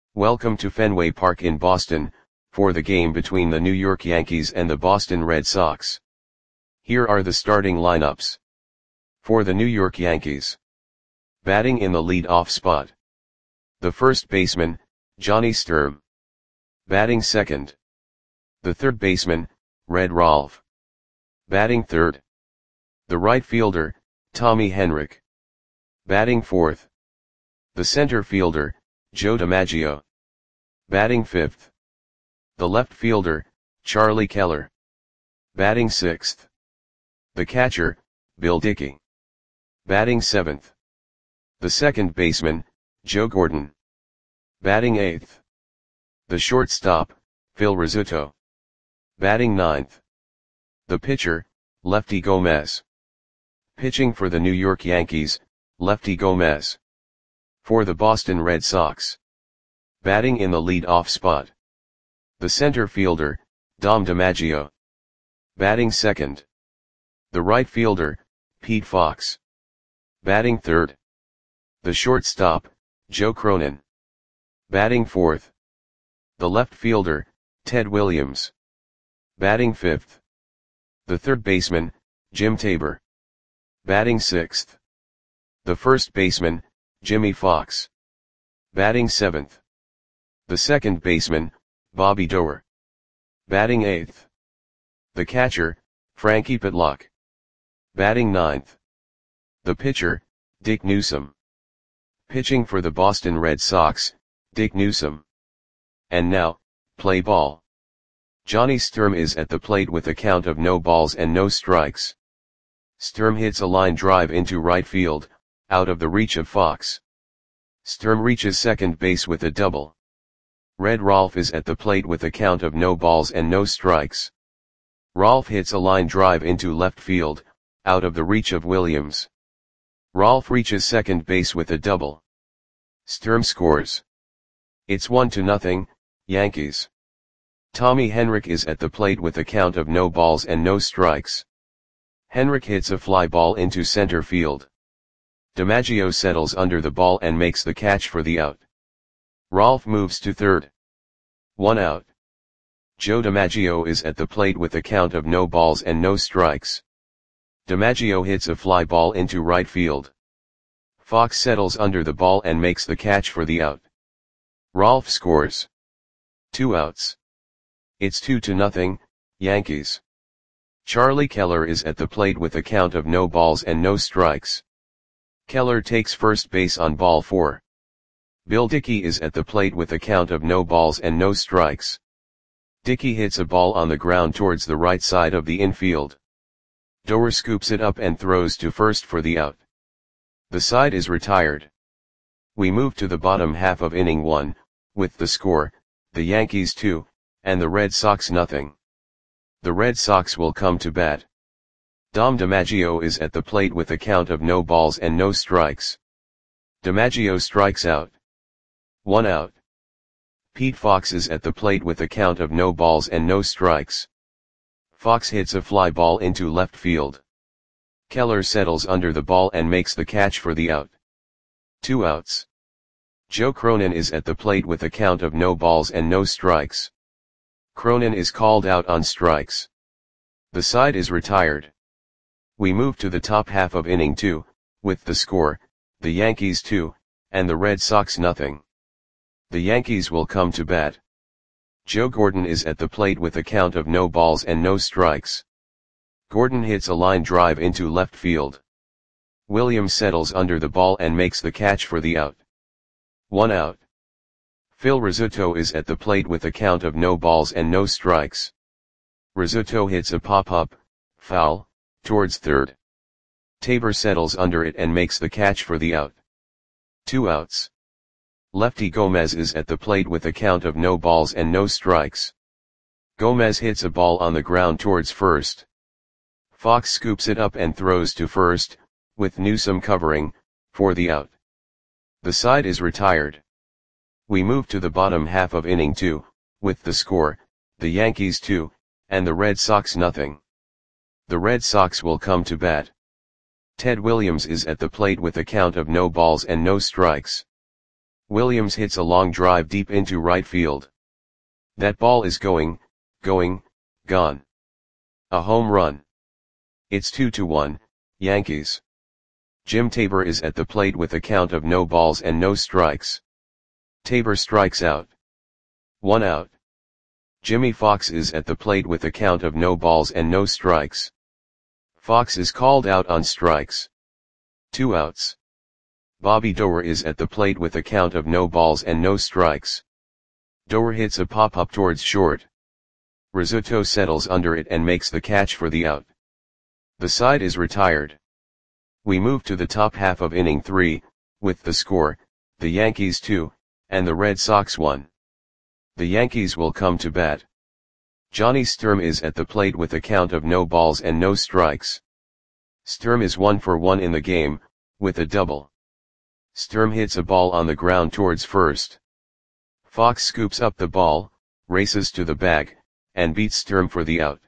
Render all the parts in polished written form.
Welcome to Fenway Park in Boston, for the game between the New York Yankees and the Boston Red Sox. Here are the starting lineups. For the New York Yankees. Batting in the lead-off spot. The first baseman, Johnny Sturm. Batting second. The third baseman, Red Rolf. Batting third. The right fielder, Tommy Henrich. Batting fourth. The center fielder, Joe DiMaggio. Batting fifth. The left fielder, Charlie Keller. Batting sixth. The catcher, Bill Dickey. Batting seventh. The second baseman, Joe Gordon. Batting eighth. The shortstop, Phil Rizzuto. Batting ninth. The pitcher, Lefty Gomez. Pitching for the New York Yankees, Lefty Gomez. For the Boston Red Sox. Batting in the lead-off spot. The center fielder, Dom DiMaggio. Batting second. The right fielder, Pete Fox. Batting third. The shortstop, Joe Cronin. Batting fourth. The left fielder, Ted Williams. Batting fifth. The third baseman, Jim Tabor. Batting sixth. The first baseman, Jimmy Fox. Batting seventh. The second baseman, Bobby Doerr. Batting eighth. The catcher, Frankie Pitlock. Batting ninth. The pitcher, Dick Newsom. Pitching for the Boston Red Sox, Dick Newsom. And now, play ball. Johnny Sturm is at the plate with a count of no balls and no strikes. Sturm hits a line drive into right field, out of the reach of Fox. Sturm reaches second base with a double. Red Rolf is at the plate with a count of no balls and no strikes. Rolf hits a line drive into left field, out of the reach of Williams. Rolf reaches second base with a double. Sturm scores. It's 1-0, Yankees. Tommy Henrich is at the plate with a count of no balls and no strikes. Henrich hits a fly ball into center field. DiMaggio settles under the ball and makes the catch for the out. Rolf moves to third. 1 out. Joe DiMaggio is at the plate with a count of no balls and no strikes. DiMaggio hits a fly ball into right field. Fox settles under the ball and makes the catch for the out. Rolf scores. 2 outs. It's 2-0, Yankees. Charlie Keller is at the plate with a count of no balls and no strikes. Keller takes first base on ball 4. Bill Dickey is at the plate with a count of no balls and no strikes. Dickey hits a ball on the ground towards the right side of the infield. Doerr scoops it up and throws to first for the out. The side is retired. We move to the bottom half of inning 1, with the score, the Yankees 2, and the Red Sox 0. The Red Sox will come to bat. Dom DiMaggio is at the plate with a count of no balls and no strikes. DiMaggio strikes out. 1 out. Pete Fox is at the plate with a count of no balls and no strikes. Fox hits a fly ball into left field. Keller settles under the ball and makes the catch for the out. 2 outs. Joe Cronin is at the plate with a count of no balls and no strikes. Cronin is called out on strikes. The side is retired. We move to the top half of inning 2, with the score, the Yankees 2, and the Red Sox 0. The Yankees will come to bat. Joe Gordon is at the plate with a count of no balls and no strikes. Gordon hits a line drive into left field. Williams settles under the ball and makes the catch for the out. 1 out. Phil Rizzuto is at the plate with a count of no balls and no strikes. Rizzuto hits a pop-up, foul, towards third. Tabor settles under it and makes the catch for the out. 2 outs. Lefty Gomez is at the plate with a count of no balls and no strikes. Gomez hits a ball on the ground towards first. Fox scoops it up and throws to first, with Newsom covering, for the out. The side is retired. We move to the bottom half of inning 2, with the score, the Yankees 2, and the Red Sox 0. The Red Sox will come to bat. Ted Williams is at the plate with a count of no balls and no strikes. Williams hits a long drive deep into right field. That ball is gone. A home run. It's 2-1, Yankees. Jim Tabor is at the plate with a count of no balls and no strikes. Tabor strikes out. 1 out. Jimmy Fox is at the plate with a count of no balls and no strikes. Fox is called out on strikes. 2 outs. Bobby Doerr is at the plate with a count of no balls and no strikes. Doerr hits a pop-up towards short. Rizzuto settles under it and makes the catch for the out. The side is retired. We move to the top half of inning 3, with the score, the Yankees 2, and the Red Sox 1. The Yankees will come to bat. Johnny Sturm is at the plate with a count of no balls and no strikes. Sturm is 1 for 1 in the game, with a double. Sturm hits a ball on the ground towards first. Fox scoops up the ball, races to the bag, and beats Sturm for the out.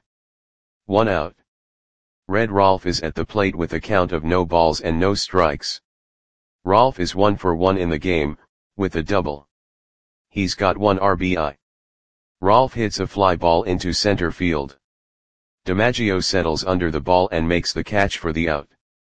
1 out. Red Rolfe is at the plate with a count of no balls and no strikes. Rolfe is 1 for 1 in the game, with a double. He's got 1 RBI. Rolfe hits a fly ball into center field. DiMaggio settles under the ball and makes the catch for the out.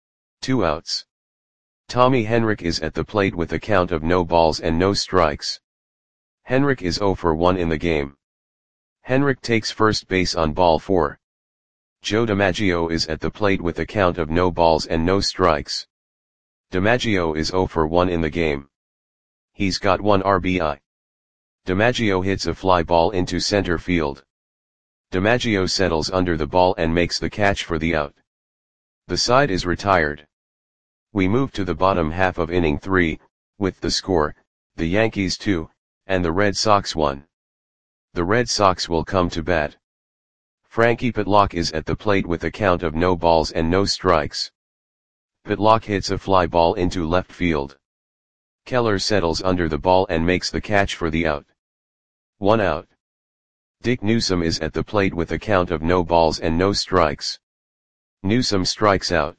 2 outs. Tommy Henrich is at the plate with a count of no balls and no strikes. Henrich is 0 for 1 in the game. Henrich takes first base on ball 4. Joe DiMaggio is at the plate with a count of no balls and no strikes. DiMaggio is 0 for 1 in the game. He's got 1 RBI. DiMaggio hits a fly ball into center field. DiMaggio settles under the ball and makes the catch for the out. The side is retired. We move to the bottom half of inning 3, with the score, the Yankees 2, and the Red Sox 1. The Red Sox will come to bat. Frankie Pitlock is at the plate with a count of no balls and no strikes. Pitlock hits a fly ball into left field. Keller settles under the ball and makes the catch for the out. 1 out. Dick Newsom is at the plate with a count of no balls and no strikes. Newsom strikes out.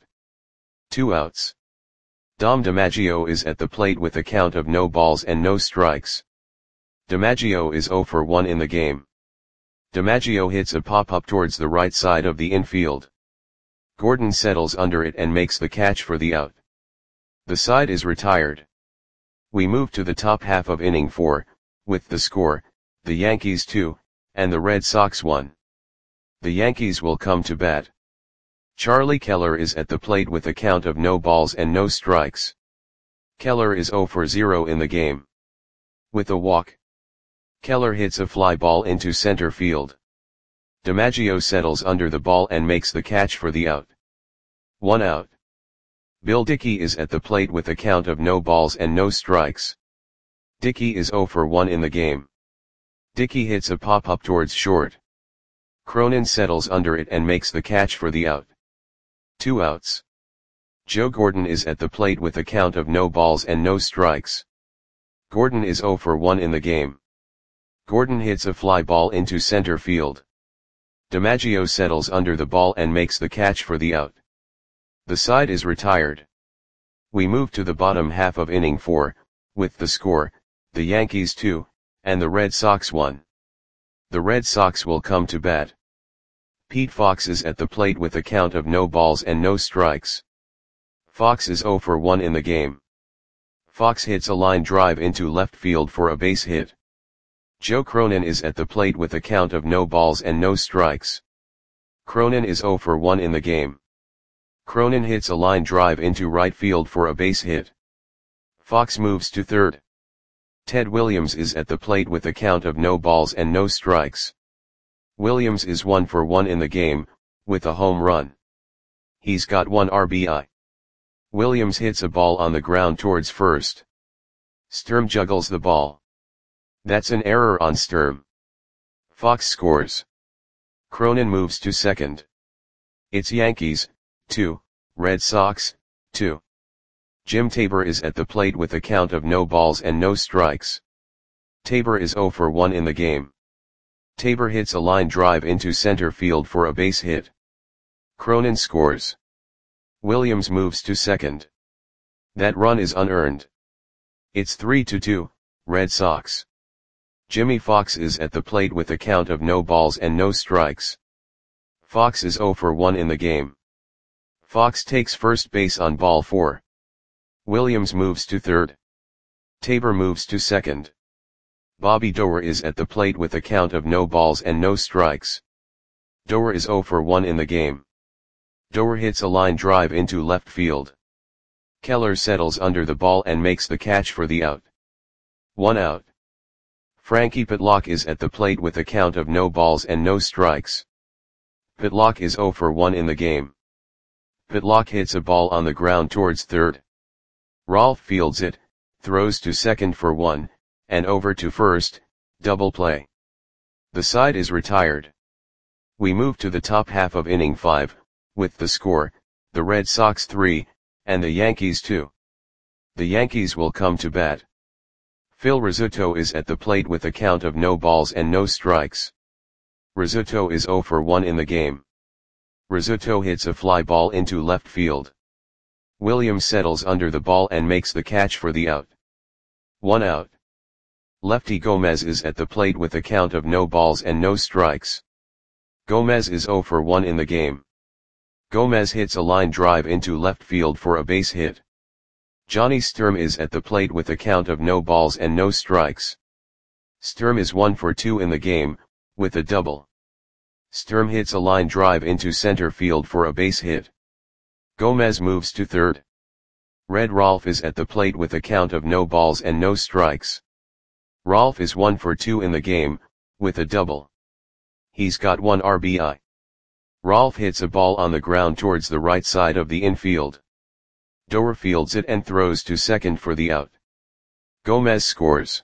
2 outs. Dom DiMaggio is at the plate with a count of no balls and no strikes. DiMaggio is 0 for 1 in the game. DiMaggio hits a pop-up towards the right side of the infield. Gordon settles under it and makes the catch for the out. The side is retired. We move to the top half of inning 4, with the score, the Yankees 2, and the Red Sox 1. The Yankees will come to bat. Charlie Keller is at the plate with a count of no balls and no strikes. Keller is 0 for 0 in the game. With a walk. Keller hits a fly ball into center field. DiMaggio settles under the ball and makes the catch for the out. 1 out. Bill Dickey is at the plate with a count of no balls and no strikes. Dickey is 0 for 1 in the game. Dickey hits a pop-up towards short. Cronin settles under it and makes the catch for the out. 2 outs. Joe Gordon is at the plate with a count of no balls and no strikes. Gordon is 0 for 1 in the game. Gordon hits a fly ball into center field. DiMaggio settles under the ball and makes the catch for the out. The side is retired. We move to the bottom half of inning 4, with the score, the Yankees 2, and the Red Sox 1. The Red Sox will come to bat. Pete Fox is at the plate with a count of no balls and no strikes. Fox is 0 for 1 in the game. Fox hits a line drive into left field for a base hit. Joe Cronin is at the plate with a count of no balls and no strikes. Cronin is 0 for 1 in the game. Cronin hits a line drive into right field for a base hit. Fox moves to third. Ted Williams is at the plate with a count of no balls and no strikes. Williams is 1 for 1 in the game, with a home run. He's got 1 RBI. Williams hits a ball on the ground towards first. Sturm juggles the ball. That's an error on Sturm. Fox scores. Cronin moves to second. It's Yankees, 2, Red Sox, 2. Jim Tabor is at the plate with a count of no balls and no strikes. Tabor is 0 for 1 in the game. Tabor hits a line drive into center field for a base hit. Cronin scores. Williams moves to second. That run is unearned. It's 3-2, Red Sox. Jimmy Fox is at the plate with a count of no balls and no strikes. Fox is 0 for 1 in the game. Fox takes first base on ball 4. Williams moves to third. Tabor moves to second. Bobby Doerr is at the plate with a count of no balls and no strikes. Doerr is 0 for 1 in the game. Doerr hits a line drive into left field. Keller settles under the ball and makes the catch for the out. 1 out. Frankie Pitlock is at the plate with a count of no balls and no strikes. Pitlock is 0 for 1 in the game. Pitlock hits a ball on the ground towards third. Rolfe fields it, throws to second for 1, and over to first, double play. The side is retired. We move to the top half of inning 5, with the score, the Red Sox 3, and the Yankees 2. The Yankees will come to bat. Phil Rizzuto is at the plate with a count of no balls and no strikes. Rizzuto is 0 for 1 in the game. Rizzuto hits a fly ball into left field. Williams settles under the ball and makes the catch for the out. 1 out. Lefty Gomez is at the plate with a count of no balls and no strikes. Gomez is 0 for 1 in the game. Gomez hits a line drive into left field for a base hit. Johnny Sturm is at the plate with a count of no balls and no strikes. Sturm is 1 for 2 in the game, with a double. Sturm hits a line drive into center field for a base hit. Gomez moves to third. Red Rolfe is at the plate with a count of no balls and no strikes. Rolfe is 1 for 2 in the game, with a double. He's got 1 RBI. Rolfe hits a ball on the ground towards the right side of the infield. Doerr fields it and throws to second for the out. Gomez scores.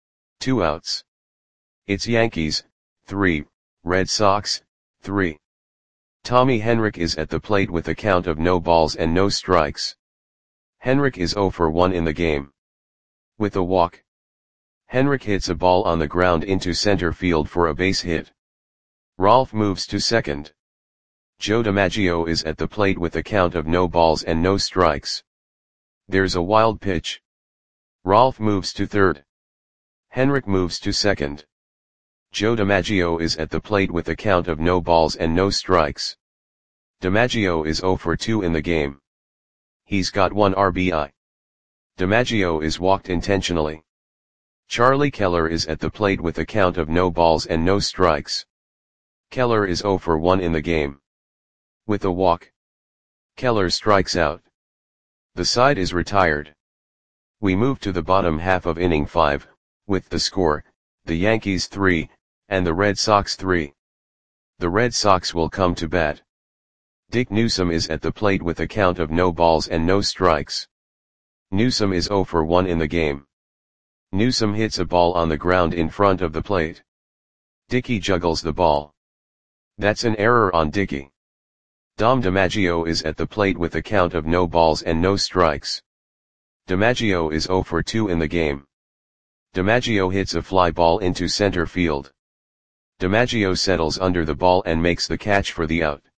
2 outs. It's Yankees, 3, Red Sox, 3. Tommy Henrich is at the plate with a count of no balls and no strikes. Henrich is 0 for 1 in the game. With a walk. Henrich hits a ball on the ground into center field for a base hit. Rolfe moves to second. Joe DiMaggio is at the plate with a count of no balls and no strikes. There's a wild pitch. Rolfe moves to third. Henrich moves to second. Joe DiMaggio is at the plate with a count of no balls and no strikes. DiMaggio is 0 for 2 in the game. He's got 1 RBI. DiMaggio is walked intentionally. Charlie Keller is at the plate with a count of no balls and no strikes. Keller is 0 for 1 in the game. With a walk. Keller strikes out. The side is retired. We move to the bottom half of inning 5, with the score, the Yankees 3, and the Red Sox 3. The Red Sox will come to bat. Dick Newsom is at the plate with a count of no balls and no strikes. Newsom is 0 for 1 in the game. Newsom hits a ball on the ground in front of the plate. Dickey juggles the ball. That's an error on Dickey. Dom DiMaggio is at the plate with a count of no balls and no strikes. DiMaggio is 0 for 2 in the game. DiMaggio hits a fly ball into center field. DiMaggio settles under the ball and makes the catch for the out.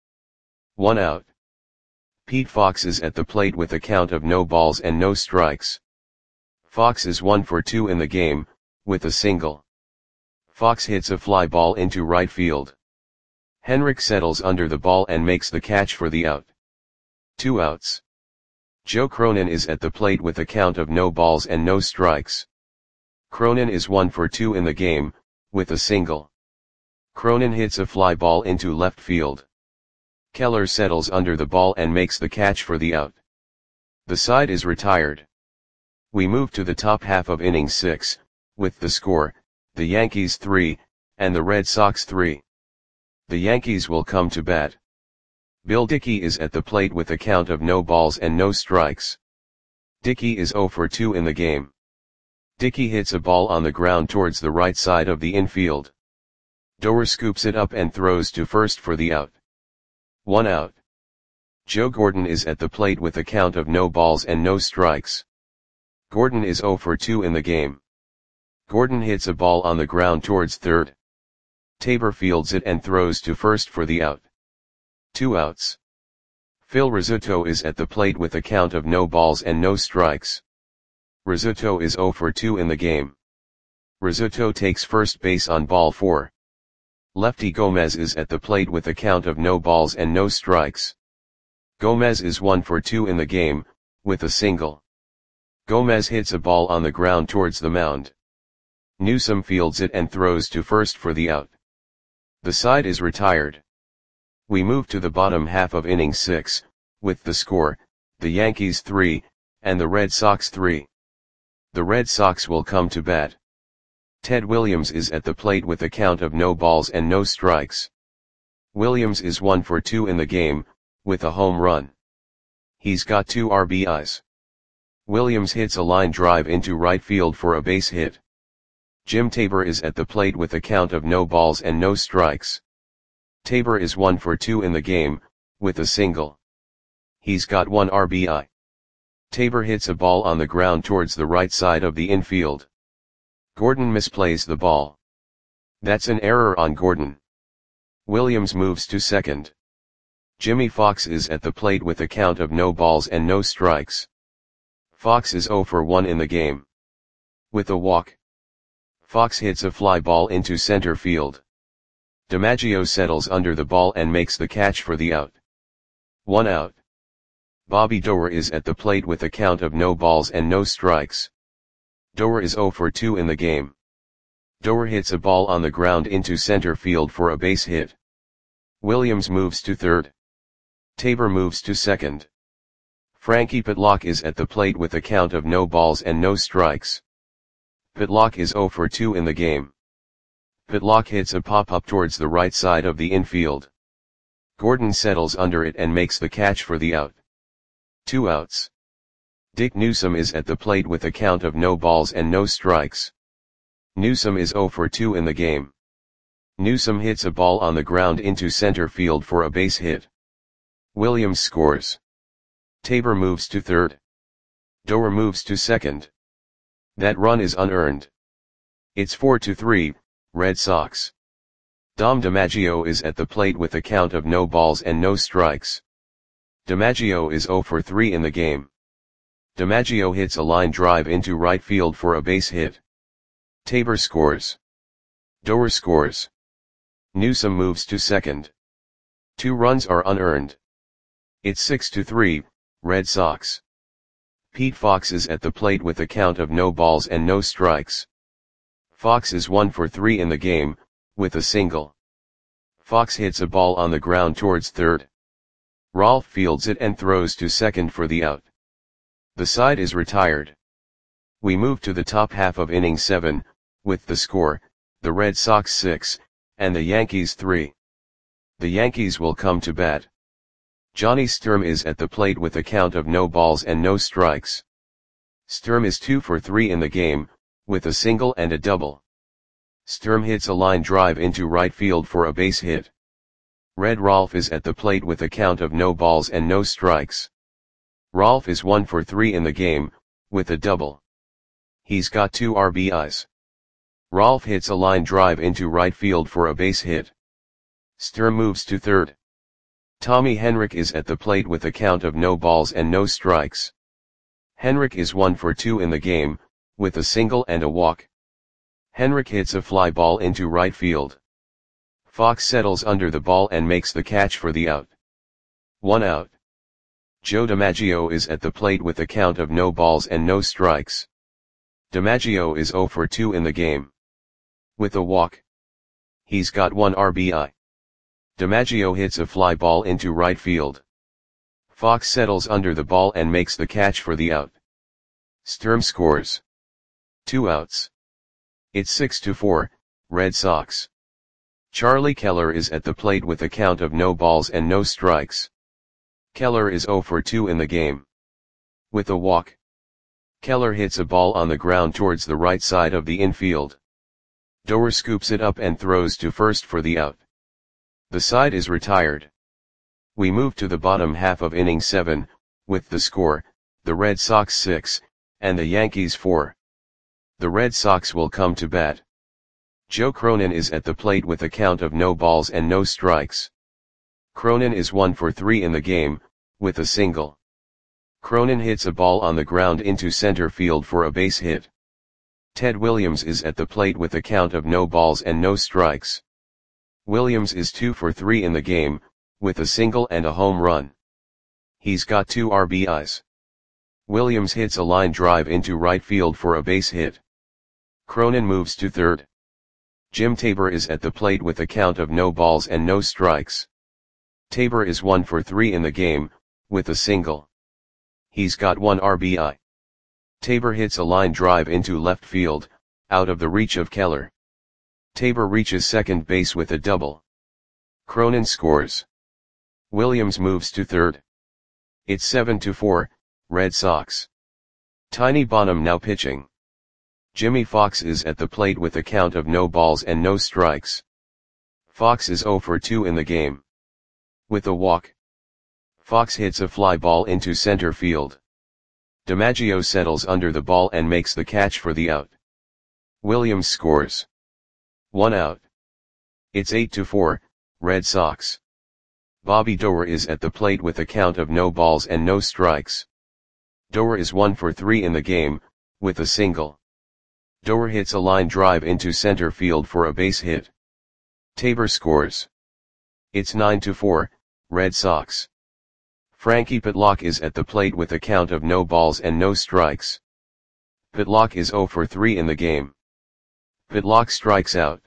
1 out. Pete Fox is at the plate with a count of no balls and no strikes. Fox is 1 for 2 in the game, with a single. Fox hits a fly ball into right field. Henrich settles under the ball and makes the catch for the out. 2 outs. Joe Cronin is at the plate with a count of no balls and no strikes. Cronin is 1 for 2 in the game, with a single. Cronin hits a fly ball into left field. Keller settles under the ball and makes the catch for the out. The side is retired. We move to the top half of inning 6, with the score, the Yankees 3, and the Red Sox 3. The Yankees will come to bat. Bill Dickey is at the plate with a count of no balls and no strikes. Dickey is 0 for 2 in the game. Dickey hits a ball on the ground towards the right side of the infield. Doerr scoops it up and throws to first for the out. 1 out. Joe Gordon is at the plate with a count of no balls and no strikes. Gordon is 0 for 2 in the game. Gordon hits a ball on the ground towards third. Tabor fields it and throws to first for the out. 2 outs. Phil Rizzuto is at the plate with a count of no balls and no strikes. Rizzuto is 0 for 2 in the game. Rizzuto takes first base on ball 4. Lefty Gomez is at the plate with a count of no balls and no strikes. Gomez is 1 for 2 in the game, with a single. Gomez hits a ball on the ground towards the mound. Newsome fields it and throws to first for the out. The side is retired. We move to the bottom half of inning 6, with the score, the Yankees 3, and the Red Sox 3. The Red Sox will come to bat. Ted Williams is at the plate with a count of no balls and no strikes. Williams is 1 for 2 in the game, with a home run. He's got 2 RBIs. Williams hits a line drive into right field for a base hit. Jim Tabor is at the plate with a count of no balls and no strikes. Tabor is 1 for 2 in the game, with a single. He's got 1 RBI. Tabor hits a ball on the ground towards the right side of the infield. Gordon misplays the ball. That's an error on Gordon. Williams moves to second. Jimmy Fox is at the plate with a count of no balls and no strikes. Fox is 0 for 1 in the game. With a walk. Fox hits a fly ball into center field. DiMaggio settles under the ball and makes the catch for the out. 1 out. Bobby Doerr is at the plate with a count of no balls and no strikes. Doerr is 0 for 2 in the game. Doerr hits a ball on the ground into center field for a base hit. Williams moves to third. Tabor moves to second. Frankie Pitlock is at the plate with a count of no balls and no strikes. Pitlock is 0 for 2 in the game. Pitlock hits a pop-up towards the right side of the infield. Gordon settles under it and makes the catch for the out. 2 outs. Dick Newsome is at the plate with a count of no balls and no strikes. Newsome is 0 for 2 in the game. Newsome hits a ball on the ground into center field for a base hit. Williams scores. Tabor moves to third. Doerr moves to second. That run is unearned. It's 4-3, Red Sox. Dom DiMaggio is at the plate with a count of no balls and no strikes. DiMaggio is 0 for 3 in the game. DiMaggio hits a line drive into right field for a base hit. Tabor scores. Doerr scores. Newsome moves to second. 2 runs are unearned. It's 6-3, Red Sox. Pete Fox is at the plate with a count of no balls and no strikes. Fox is 1 for 3 in the game, with a single. Fox hits a ball on the ground towards third. Rolfe fields it and throws to second for the out. The side is retired. We move to the top half of inning 7, with the score, the Red Sox 6, and the Yankees 3. The Yankees will come to bat. Johnny Sturm is at the plate with a count of no balls and no strikes. Sturm is 2 for 3 in the game, with a single and a double. Sturm hits a line drive into right field for a base hit. Red Rolfe is at the plate with a count of no balls and no strikes. Rolfe is 1 for 3 in the game, with a double. He's got 2 RBIs. Rolfe hits a line drive into right field for a base hit. Sturm moves to third. Tommy Henrich is at the plate with a count of no balls and no strikes. Henrich is 1 for 2 in the game, with a single and a walk. Henrich hits a fly ball into right field. Fox settles under the ball and makes the catch for the out. 1 out. Joe DiMaggio is at the plate with a count of no balls and no strikes. DiMaggio is 0 for 2 in the game. With a walk. He's got 1 RBI. DiMaggio hits a fly ball into right field. Fox settles under the ball and makes the catch for the out. Sturm scores. 2 outs. It's 6-4, Red Sox. Charlie Keller is at the plate with a count of no balls and no strikes. Keller is 0 for 2 in the game. With a walk. Keller hits a ball on the ground towards the right side of the infield. Doerr scoops it up and throws to first for the out. The side is retired. We move to the bottom half of inning 7, with the score, the Red Sox 6, and the Yankees 4. The Red Sox will come to bat. Joe Cronin is at the plate with a count of no balls and no strikes. Cronin is 1 for 3 in the game, with a single. Cronin hits a ball on the ground into center field for a base hit. Ted Williams is at the plate with a count of no balls and no strikes. Williams is 2 for 3 in the game, with a single and a home run. He's got 2 RBIs. Williams hits a line drive into right field for a base hit. Cronin moves to third. Jim Tabor is at the plate with a count of no balls and no strikes. Tabor is 1 for 3 in the game, with a single. He's got 1 RBI. Tabor hits a line drive into left field, out of the reach of Keller. Tabor reaches second base with a double. Cronin scores. Williams moves to third. It's 7-4, Red Sox. Tiny Bonham now pitching. Jimmy Fox is at the plate with a count of no balls and no strikes. Fox is 0 for 2 in the game. With a walk. Fox hits a fly ball into center field. DiMaggio settles under the ball and makes the catch for the out. Williams scores. 1 out. It's 8-4, Red Sox. Bobby Doerr is at the plate with a count of no balls and no strikes. Doerr is 1 for 3 in the game, with a single. Doerr hits a line drive into center field for a base hit. Tabor scores. It's 9-4, Red Sox. Frankie Pitlock is at the plate with a count of no balls and no strikes. Pitlock is 0 for 3 in the game. Pitlock strikes out.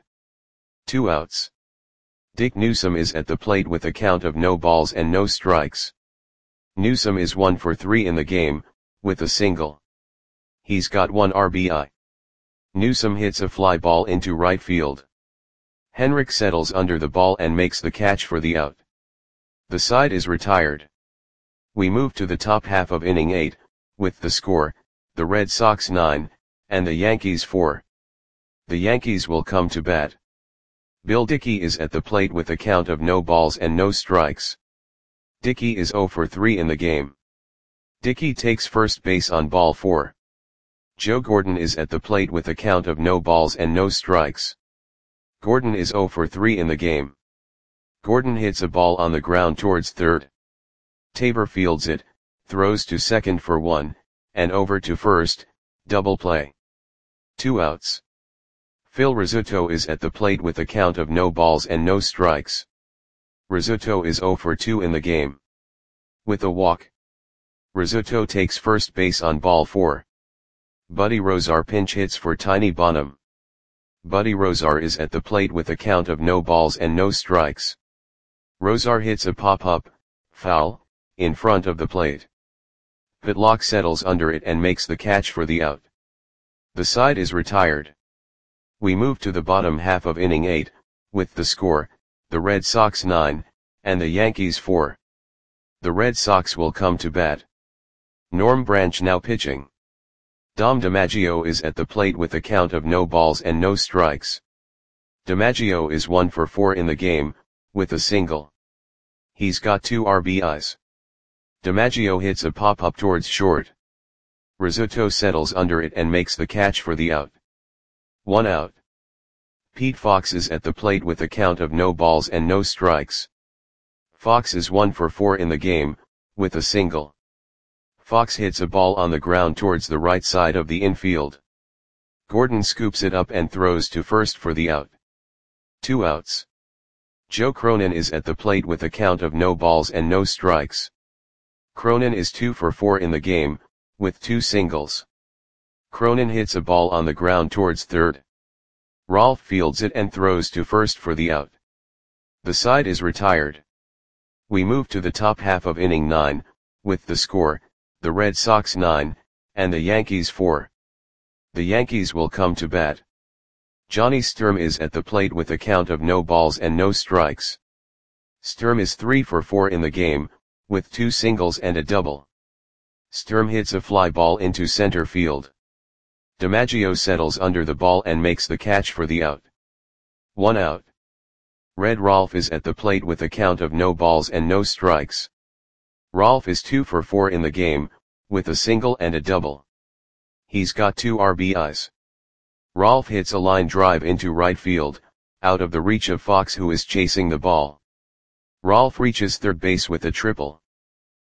2 outs. Dick Newsom is at the plate with a count of no balls and no strikes. Newsom is 1 for 3 in the game, with a single. He's got 1 RBI. Newsom hits a fly ball into right field. Henrik settles under the ball and makes the catch for the out. The side is retired. We move to the top half of inning 8, with the score, the Red Sox 9, and the Yankees 4. The Yankees will come to bat. Bill Dickey is at the plate with a count of no balls and no strikes. Dickey is 0 for 3 in the game. Dickey takes first base on ball 4. Joe Gordon is at the plate with a count of no balls and no strikes. Gordon is 0 for 3 in the game. Gordon hits a ball on the ground towards third. Tabor fields it, throws to second for 1, and over to first, double play. 2 outs. Phil Rizzuto is at the plate with a count of no balls and no strikes. Rizzuto is 0 for 2 in the game. With a walk. Rizzuto takes first base on ball 4. Buddy Rozar pinch hits for Tiny Bonham. Buddy Rozar is at the plate with a count of no balls and no strikes. Rozar hits a pop-up, foul, in front of the plate. Pitlock settles under it and makes the catch for the out. The side is retired. We move to the bottom half of inning 8, with the score, the Red Sox 9, and the Yankees 4. The Red Sox will come to bat. Norm Branch now pitching. Dom DiMaggio is at the plate with a count of no balls and no strikes. DiMaggio is 1 for 4 in the game, with a single. He's got 2 RBIs. DiMaggio hits a pop-up towards short. Rizzuto settles under it and makes the catch for the out. 1 out. Pete Fox is at the plate with a count of no balls and no strikes. Fox is 1 for 4 in the game, with a single. Fox hits a ball on the ground towards the right side of the infield. Gordon scoops it up and throws to first for the out. 2 outs. Joe Cronin is at the plate with a count of no balls and no strikes. Cronin is 2 for 4 in the game, with 2 singles. Cronin hits a ball on the ground towards third. Rolfe fields it and throws to first for the out. The side is retired. We move to the top half of inning 9, with the score, the Red Sox 9, and the Yankees 4. The Yankees will come to bat. Johnny Sturm is at the plate with a count of no balls and no strikes. Sturm is 3 for 4 in the game, with 2 singles and a double. Sturm hits a fly ball into center field. DiMaggio settles under the ball and makes the catch for the out. 1 out. Red Rolfe is at the plate with a count of no balls and no strikes. Rolfe is 2 for 4 in the game, with a single and a double. He's got 2 RBIs. Rolfe hits a line drive into right field, out of the reach of Fox, who is chasing the ball. Rolfe reaches third base with a triple.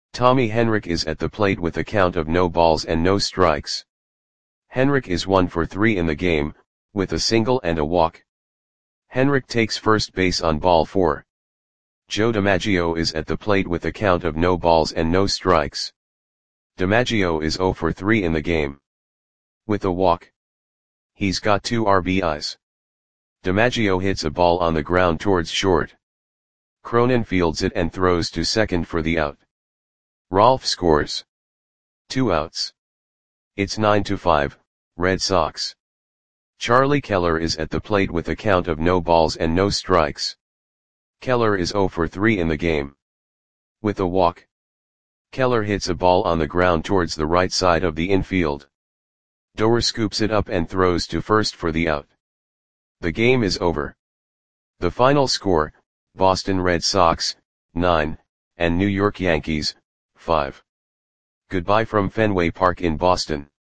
Tommy Henrik is at the plate with a count of no balls and no strikes. Henrik is 1 for 3 in the game, with a single and a walk. Henrik takes first base on ball 4. Joe DiMaggio is at the plate with a count of no balls and no strikes. DiMaggio is 0 for 3 in the game. With a walk. He's got 2 RBIs. DiMaggio hits a ball on the ground towards short. Cronin fields it and throws to second for the out. Rolf scores. 2 outs. It's 9-5, Red Sox. Charlie Keller is at the plate with a count of no balls and no strikes. Keller is 0 for 3 in the game. With a walk. Keller hits a ball on the ground towards the right side of the infield. Doer scoops it up and throws to first for the out. The game is over. The final score, Boston Red Sox, 9, and New York Yankees, 5. Goodbye from Fenway Park in Boston.